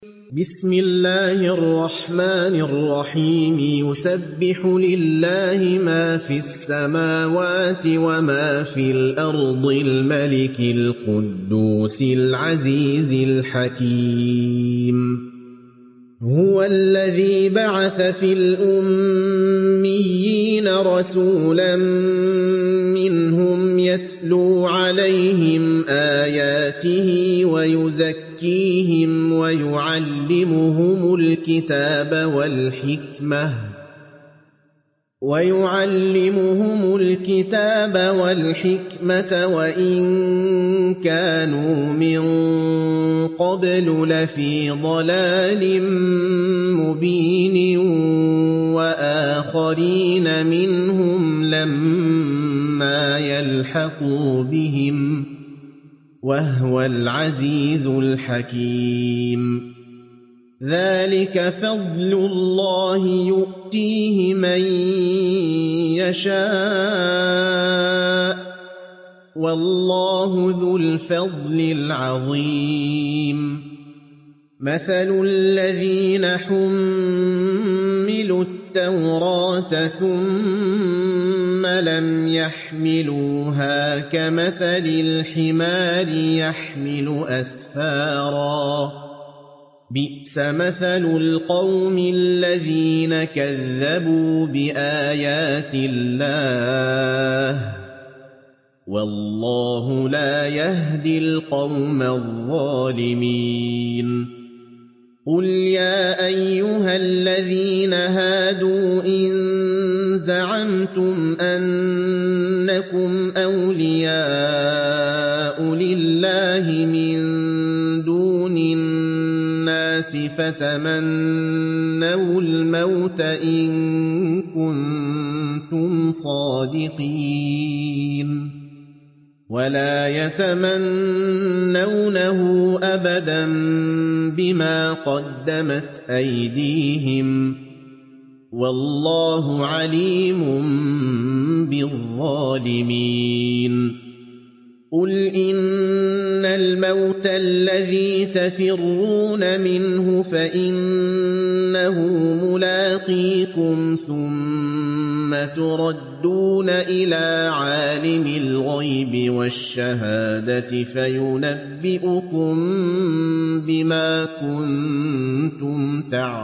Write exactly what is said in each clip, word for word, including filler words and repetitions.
بسم الله الرحمن الرحيم يسبح لله ما في السماوات وما في الأرض الملك القدوس العزيز الحكيم هو الذي بعث في الأميين رسولا منهم يتلو عليهم آياته ويزكيهم ويعلمهم الكتاب والحكمة ويعلمهم الكتاب والحكمة وإن كانوا من قبل لفي ضلال مبين وآخرين منهم لما يلحقوا بهم وهو العزيز الحكيم ذلك فضل الله يؤتيه من يشاء والله ذو الفضل العظيم مثل الذين حملوا التوراة ثم لم يحملوها كمثل الحمار يحمل أسفاراً بئس مثل القوم الذين كذبوا بآيات الله والله لا يهدي القوم الظالمين قل يا أيها الذين هادوا إن زعمتم أنكم أولياء لله من دون الناس فتمنوا الموت إن كنتم صادقين ولا يتمنونه أبدا بما قدمت أيديهم والله عليم بالظالمين قل إن الموت الذي تفرون منه فإنه ملاقيكم ثم تردون إلى عالم الغيب والشهادة فينبئكم بما كنتم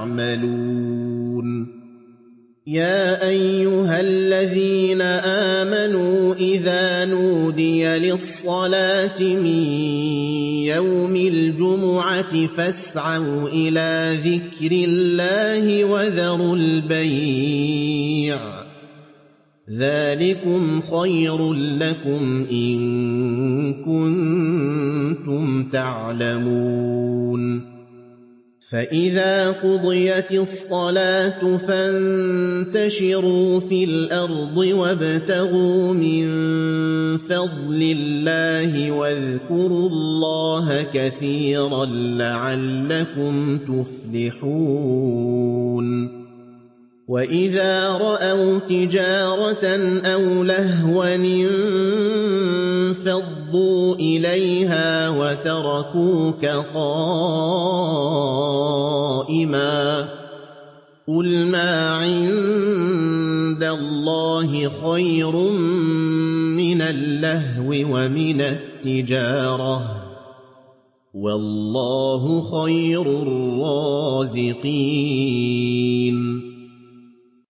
تعملون يا أيها الذين آمنوا إذا نودي للصلاة من يوم الجمعة فاسعوا إلى ذكر الله وذروا البيع ذلكم خير لكم إن كنتم تعلمون فإذا قضيت الصلاة فانتشروا في الأرض وابتغوا من فضل الله واذكروا الله كثيرا لعلكم تفلحون وإذا رأوا تجارة أو لهوا انفضوا إليها وتركوك قائما قل ما عند الله خير من اللهو ومن التجارة والله خير الرازقين